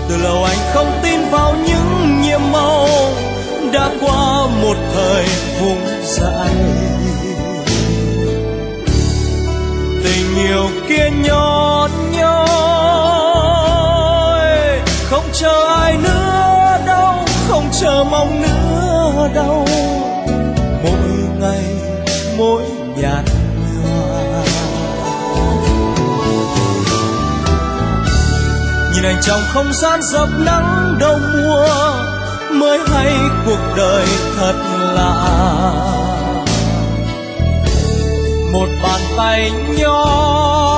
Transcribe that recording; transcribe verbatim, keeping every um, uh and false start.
Từ lâu anh không tin vào những nhiệm màu, đã qua một thời vùng dại. Tình yêu kia nhót nhói, không chờ ai nữa đâu, không chờ mong nữa đâu. Mỗi ngày mỗi nhạt nhòa, nhìn anh trong không gian dập nắng đầu mùa, mới hay cuộc đời thật lạ. Một bàn tay nhỏ